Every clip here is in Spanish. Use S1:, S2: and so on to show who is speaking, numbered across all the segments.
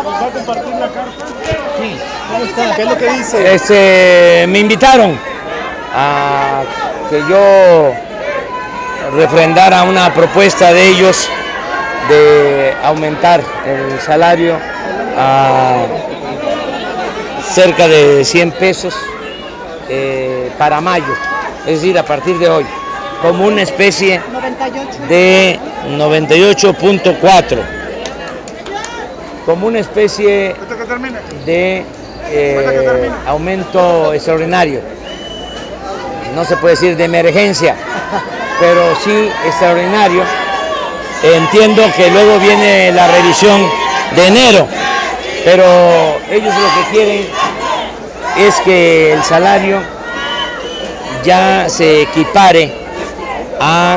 S1: ¿Va a compartir la carta?
S2: Sí.
S1: ¿Cómo está? ¿Qué es lo que dice?
S2: Me invitaron a que yo refrendara una propuesta de ellos de aumentar el salario a cerca de 100 pesos para mayo, es decir, a partir de hoy, como una especie de 98.4, como una especie de aumento extraordinario. No se puede decir de emergencia, pero sí extraordinario. Entiendo que luego viene la revisión de enero, pero ellos lo que quieren es que el salario ya se equipare a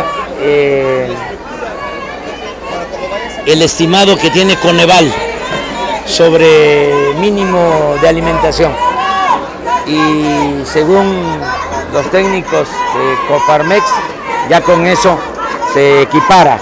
S2: el estimado que tiene Coneval sobre mínimo de alimentación, y según los técnicos de Coparmex ya con eso se equipara.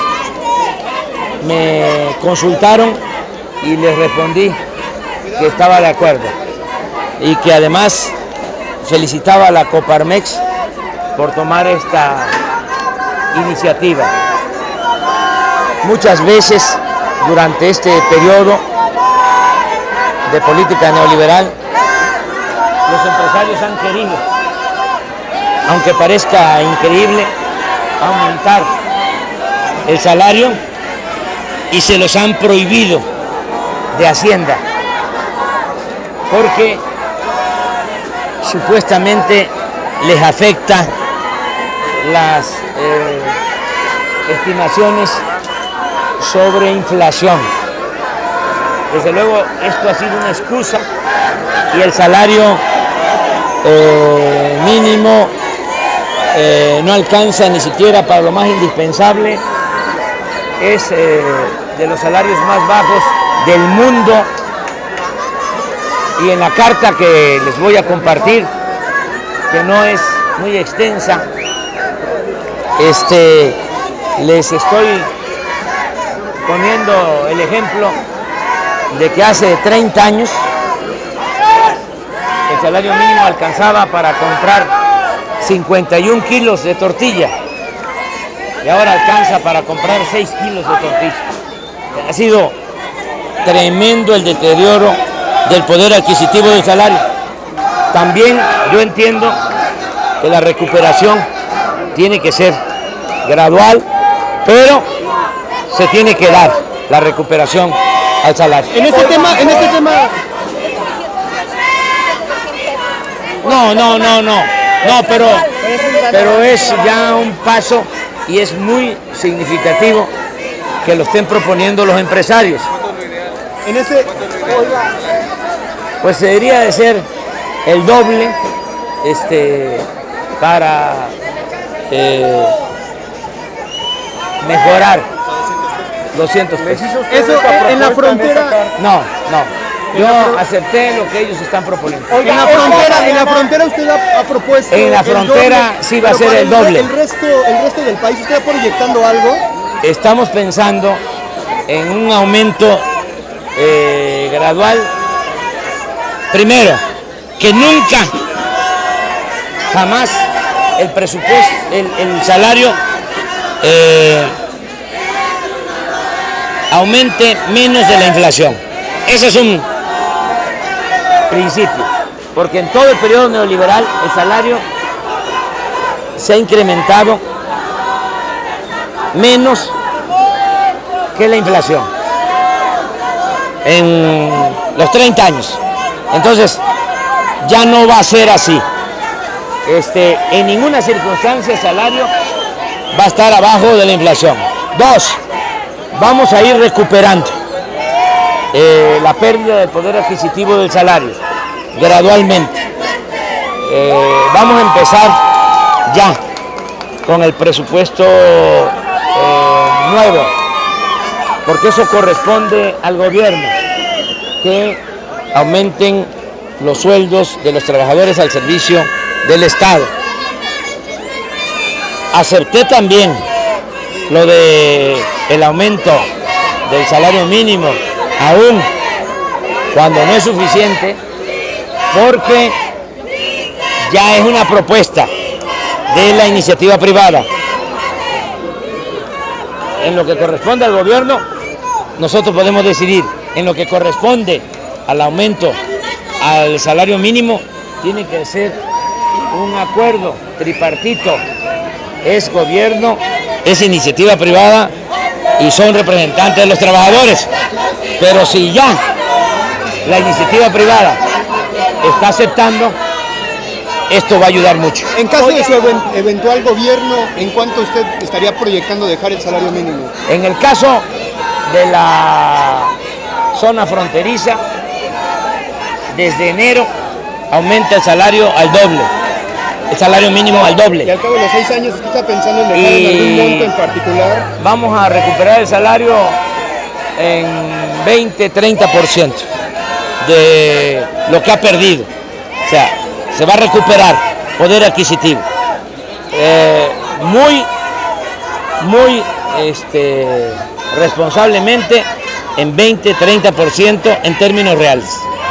S2: Me consultaron y les respondí que estaba de acuerdo y que además felicitaba a la Coparmex por tomar esta iniciativa. Muchas veces durante este periodo de política neoliberal los empresarios han querido, aunque parezca increíble, aumentar el salario y se los han prohibido de Hacienda porque supuestamente les afecta las estimaciones sobre inflación. Desde luego esto ha sido una excusa y el salario mínimo no alcanza ni siquiera para lo más indispensable. Es de los salarios más bajos del mundo, y en la carta que les voy a compartir, que no es muy extensa, les estoy poniendo el ejemplo de que hace 30 años el salario mínimo alcanzaba para comprar 51 kilos de tortilla y ahora alcanza para comprar 6 kilos de tortilla. Ha sido tremendo el deterioro del poder adquisitivo del salario. También yo entiendo que la recuperación tiene que ser gradual, pero se tiene que dar la recuperación al salario.
S1: En este tema.
S2: No, pero es ya un paso y es muy significativo que lo estén proponiendo los empresarios. Pues se debería de ser el doble, para mejorar 200 pesos.
S1: Eso en la frontera.
S2: No. Yo acepté lo que ellos están proponiendo.
S1: En la frontera usted ha propuesto.
S2: En la frontera sí va a ser el doble.
S1: El resto del país, ¿usted está proyectando algo?
S2: Estamos pensando en un aumento gradual. Primero, que nunca, jamás el presupuesto, el salario aumente menos de la inflación. Ese es un principio, porque en todo el periodo neoliberal el salario se ha incrementado menos que la inflación en los 30 años. Entonces, ya no va a ser así. En ninguna circunstancia el salario va a estar abajo de la inflación. 2, vamos a ir recuperando la pérdida del poder adquisitivo del salario gradualmente. Vamos a empezar ya con el presupuesto nuevo, porque eso corresponde al gobierno, que aumenten los sueldos de los trabajadores al servicio del Estado. Acepté también lo de el aumento del salario mínimo, aún cuando no es suficiente, porque ya es una propuesta de la iniciativa privada. En lo que corresponde al gobierno, nosotros podemos decidir. En lo que corresponde al aumento al salario mínimo, tiene que ser un acuerdo tripartito. Es gobierno, es iniciativa privada y son representantes de los trabajadores. Pero si ya la iniciativa privada está aceptando, esto va a ayudar mucho.
S1: En caso de su eventual gobierno, ¿en cuánto usted estaría proyectando dejar el salario mínimo?
S2: En el caso de la zona fronteriza, desde enero aumenta el salario al doble, el salario mínimo al doble.
S1: Y al cabo de los 6 años, ¿usted está pensando en dejar en algún monto en particular?
S2: Vamos a recuperar el salario en 20-30% de lo que ha perdido. O sea, se va a recuperar poder adquisitivo. Muy responsablemente en 20-30% en términos reales.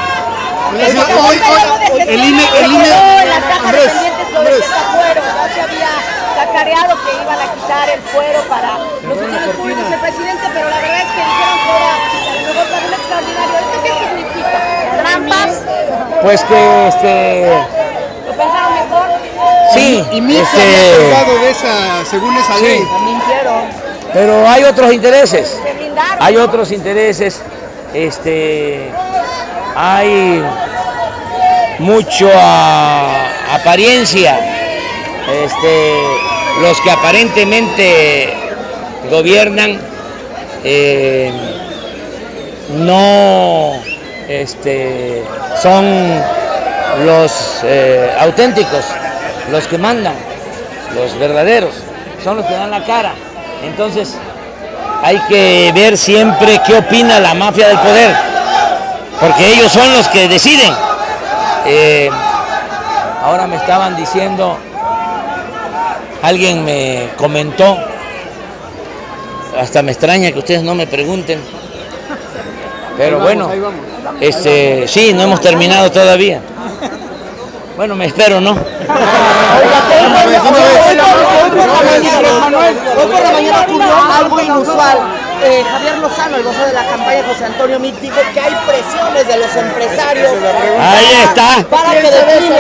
S3: El INE, la caja de pendientes sobre el fuero, ya se había cacareado que iban a quitar el fuero para los funcionarios públicos del presidente, pero la verdad es que dijeron que ahora a lo mejor para un extraordinario. ¿Esto qué significa? ¿Trampas?
S2: Pues que
S3: ¿Lo pensaron mejor?
S2: Sí,
S1: y Mix había colgado de según esa ley.
S3: Mintieron.
S2: Pero hay otros intereses.
S3: Se blindaron.
S2: Hay otros intereses. Hay mucho apariencia. Los que aparentemente gobiernan no son los auténticos, los que mandan, los verdaderos, son los que dan la cara. Entonces hay que ver siempre qué opina la mafia del poder, porque ellos son los que deciden. Ahora me estaban diciendo, alguien me comentó, hasta me extraña que ustedes no me pregunten, pero bueno, sí, no hemos terminado todavía. Bueno, me espero, ¿no?
S3: Hoy por la mañana ocurrió algo inusual. Javier Lozano, el vocero de la campaña, José Antonio Meade, dijo que hay presiones de los empresarios.
S2: Ahí está.
S3: Para que decline.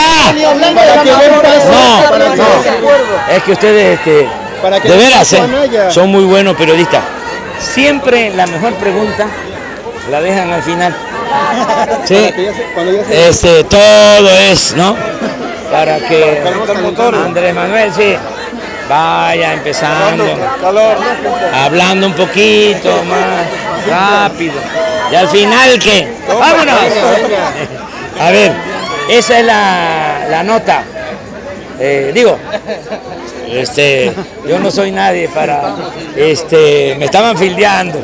S2: No. Es que ustedes, de veras, son muy buenos periodistas. Siempre la mejor pregunta la dejan al final. Sí, todo es, ¿no? Para que Andrés Manuel, sí, vaya empezando, hablando un poquito más rápido. Y al final, ¿qué? ¡Vámonos! A ver, esa es la nota. Yo no soy nadie para, me estaban fildeando.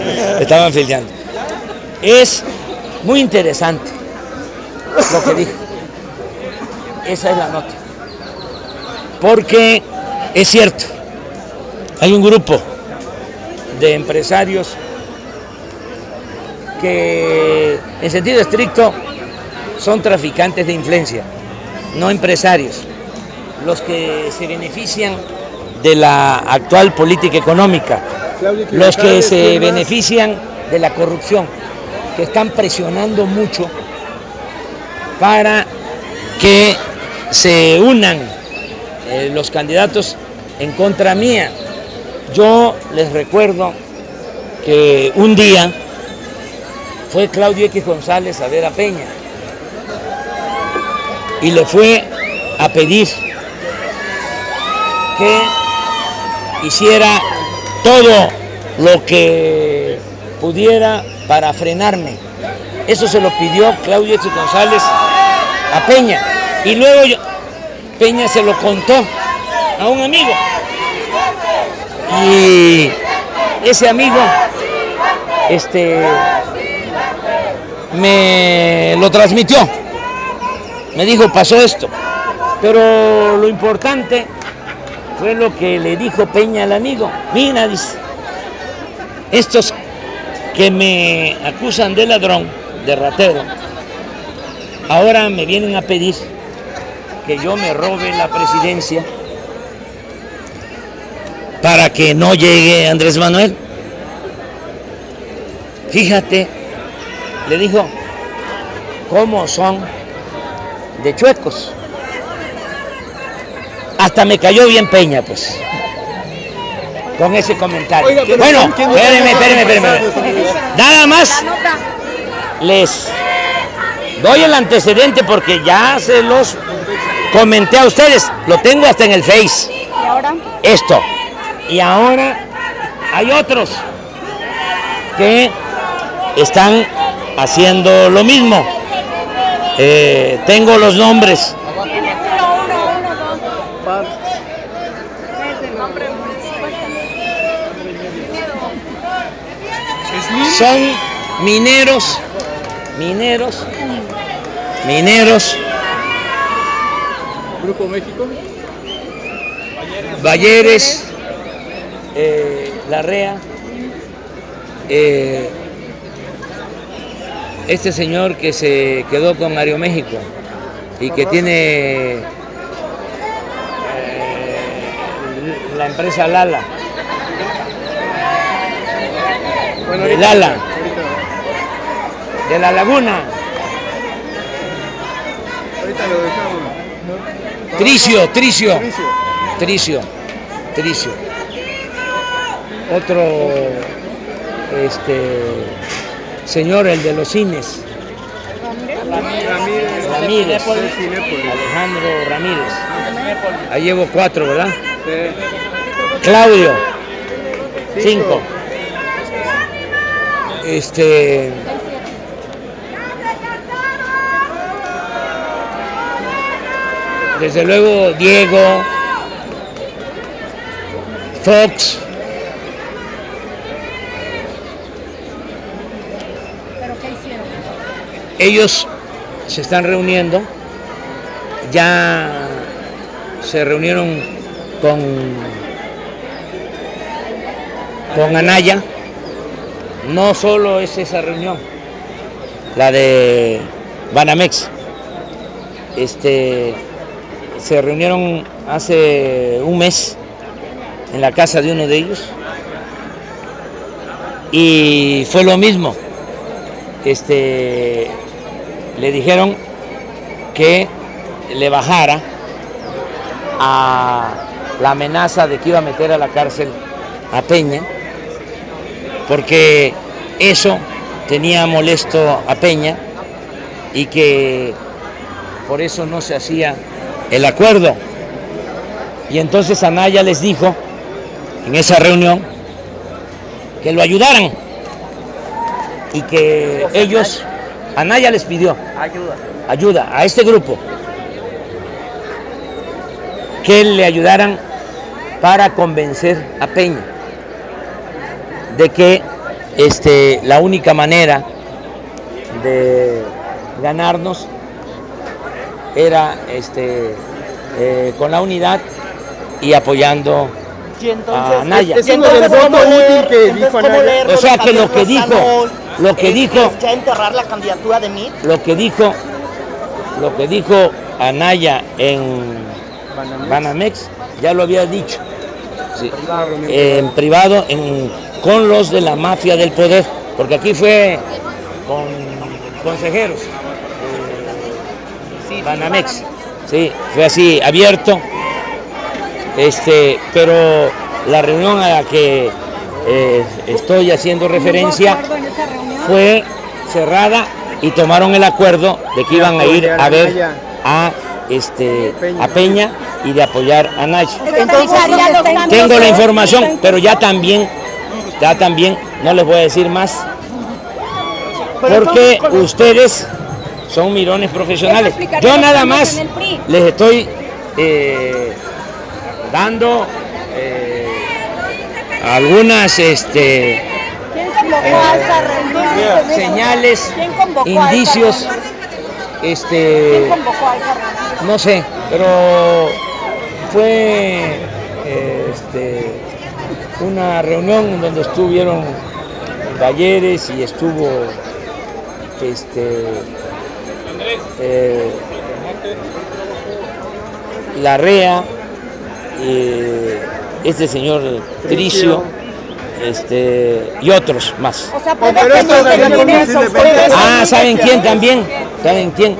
S2: Es muy interesante lo que dijo. Esa es la nota. Porque es cierto, hay un grupo de empresarios que en sentido estricto son traficantes de influencia, no empresarios, los que se benefician de la actual política económica, los que se benefician de la corrupción, que están presionando mucho para que se unan los candidatos en contra mía. Yo les recuerdo que un día fue Claudio X González a ver a Peña y le fue a pedir que hiciera todo lo que pudiera para frenarme. Eso se lo pidió Claudio X González a Peña y luego Peña se lo contó a un amigo y ese amigo me lo transmitió, me dijo pasó esto, pero lo importante fue lo que le dijo Peña al amigo. Mira, dice, estos que me acusan de ladrón de ratero, ahora me vienen a pedir que yo me robe la presidencia para que no llegue Andrés Manuel. Fíjate, le dijo, cómo son de chuecos. Hasta me cayó bien Peña, pues, con ese comentario. Oiga, bueno, espérenme. Nada más les doy el antecedente porque ya se los comenté a ustedes. Lo tengo hasta en el Face.
S3: ¿Y ahora?
S2: Esto. Y ahora hay otros que están haciendo lo mismo. Tengo los nombres. Son mineros.
S1: Grupo México.
S2: Balleres, Larrea, este señor que se quedó con Aeroméxico y que tiene la empresa Lala. De Lala, de La Laguna.
S1: Ahorita lo dejamos.
S2: Tricio. Otro señor, el de los cines. Ramírez. Alejandro Ramírez. Ahí llevo 4, ¿verdad?
S1: Sí.
S2: Claudio. 5. Desde luego Diego, Fox.
S3: ¿Pero qué hicieron?
S2: Ellos se están reuniendo, ya se reunieron con Anaya. No solo es esa reunión, la de Banamex. Se reunieron hace un mes en la casa de uno de ellos y fue lo mismo. Le dijeron que le bajara a la amenaza de que iba a meter a la cárcel a Peña, porque eso tenía molesto a Peña y que por eso no se hacía el acuerdo. Y entonces Anaya les dijo en esa reunión que lo ayudaran y que ellos, Anaya les pidió ayuda a este grupo, que le ayudaran para convencer a Peña de que la única manera de ganarnos era con la unidad y apoyando a Anaya.
S1: Es uno del voto útil que dijo Anaya.
S2: O sea que lo que dijo
S4: ya enterrar la candidatura de Meade.
S2: Lo que dijo Anaya en Banamex ya lo había dicho, sí, en privado con los de la mafia del poder, porque aquí fue con consejeros Banamex, sí, fue así abierto, pero la reunión a la que estoy haciendo referencia fue cerrada y tomaron el acuerdo de que iban a ir a ver a Peña y de apoyar a Anaya. Tengo la información, pero ya también no les voy a decir más, porque ustedes son mirones profesionales. Yo nada más les estoy dando algunas señales, indicios, no sé, pero fue una reunión en donde estuvieron Balleres y estuvo Larrea, este señor Tricio, y otros más.
S3: O sea, puede que ustedes.
S2: ¿Saben quién también? ¿Saben quién?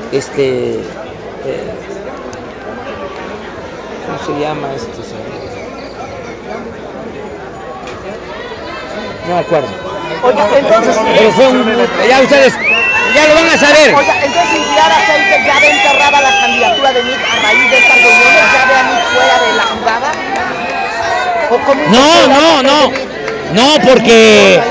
S2: ¿Cómo se llama este señor? No me acuerdo.
S4: Oiga, entonces...
S2: Pero fue ya ustedes, ya lo van a saber.
S4: Oiga, entonces Indiara Aceite ya ve enterrada la candidatura de Meade a raíz de estas reuniones, ya ve a Meade fuera de la jugada. ¿O cómo
S2: No, porque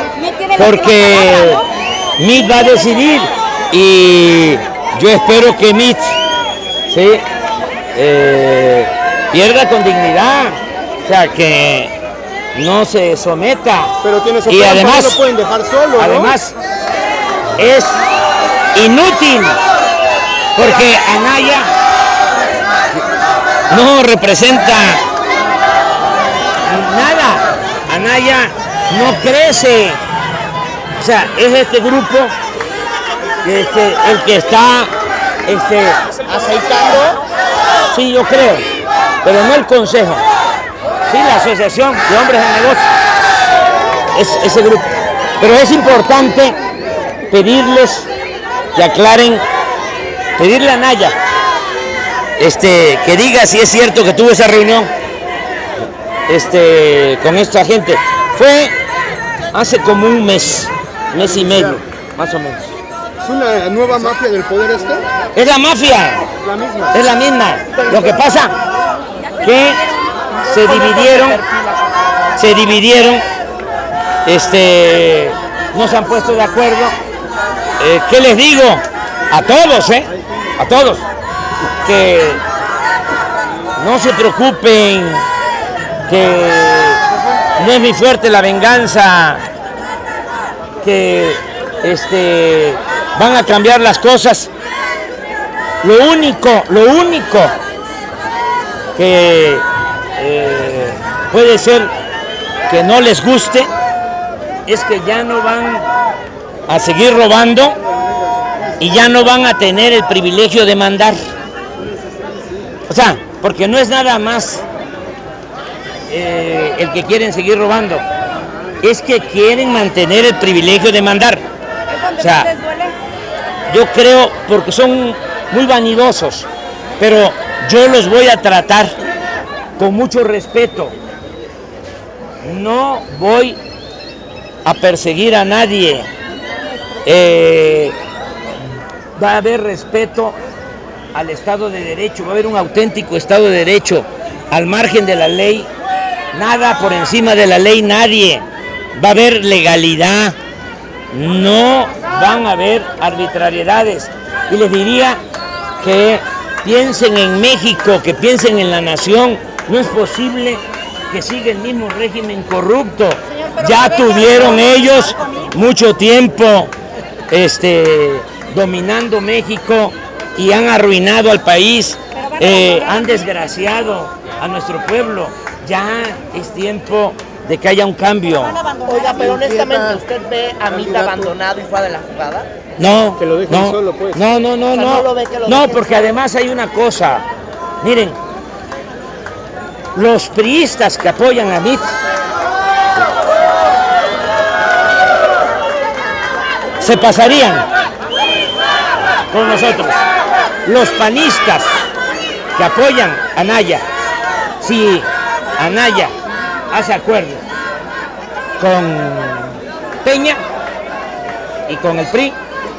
S2: Meade va a decidir y yo espero que Meade pierda con dignidad, o sea, que no se someta.
S1: Pero tiene su
S2: y además
S1: no lo pueden dejar solo, ¿no?
S2: Además es inútil porque Anaya no representa nada. Anaya no crece, o sea, es este grupo el que está
S4: aceitando.
S2: Sí, yo creo, pero no el consejo, sí, la asociación de hombres de negocio, es ese grupo. Pero es importante pedirles que aclaren, pedirle a Anaya que diga si es cierto que tuvo esa reunión con esta gente. Fue hace como un mes y medio, más o menos.
S1: ¿Es una nueva mafia del poder
S2: Es la mafia.
S1: La misma.
S2: Es la misma. Lo que pasa que se dividieron, no se han puesto de acuerdo. ¿Qué les digo? A todos, que no se preocupen, que no es muy fuerte la venganza, que van a cambiar las cosas. Lo único que puede ser que no les guste es que ya no van a seguir robando y ya no van a tener el privilegio de mandar. O sea, porque no es nada más el que quieren seguir robando, es que quieren mantener el privilegio de mandar. O sea, yo creo, porque son muy vanidosos, pero yo los voy a tratar con mucho respeto. No voy a perseguir a nadie. Va a haber respeto al Estado de Derecho, va a haber un auténtico Estado de Derecho, al margen de la ley, nada por encima de la ley, nadie. Va a haber legalidad, no van a haber arbitrariedades. Y les diría que piensen en México, que piensen en la nación. No es posible que siga el mismo régimen corrupto. Ya tuvieron ellos mucho tiempo dominando México y han arruinado al país, han desgraciado a nuestro pueblo. Ya es tiempo de que haya un cambio.
S4: Oiga, pero honestamente, ¿usted ve a Meade abandonado y fuera de la jugada?
S2: No,
S1: que lo dejen solo, pues.
S2: No, porque además hay una cosa. Miren, los priistas que apoyan a Meade se pasarían con nosotros. Los panistas que apoyan a Anaya, si Anaya hace acuerdo con Peña y con el PRI,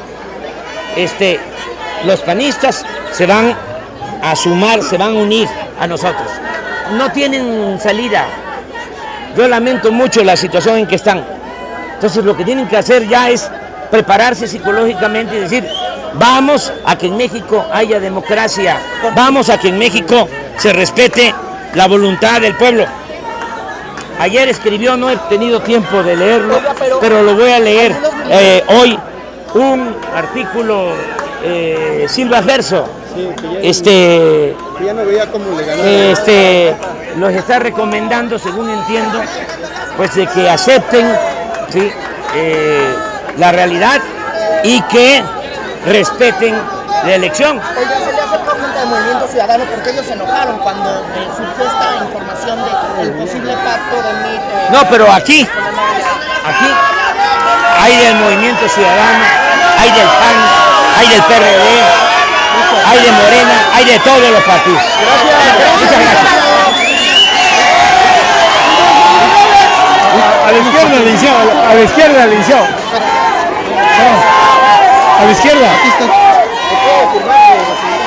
S2: los panistas se van a sumar, se van a unir a nosotros. No tienen salida. Yo lamento mucho la situación en que están. Entonces lo que tienen que hacer ya es prepararse psicológicamente y decir: vamos a que en México haya democracia, vamos a que en México se respete la voluntad del pueblo. Ayer escribió, no he tenido tiempo de leerlo, pero lo voy a leer hoy, un artículo Silva Gerso,
S1: que ya no veía cómo le ganaba.
S2: Los está recomendando, según entiendo, pues de que acepten, ¿sí?, la realidad y que respeten la elección.
S4: Oiga, se le acercó gente del Movimiento Ciudadano porque ellos se enojaron cuando surgió esta información del posible pacto de MIT.
S2: No, pero aquí hay del Movimiento Ciudadano, hay del PAN, hay del PRD, hay de Morena, hay de todos los partidos. Muchas gracias.
S5: A la izquierda, Liceo, a la izquierda, Liceo. A la izquierda.
S1: Aquí está.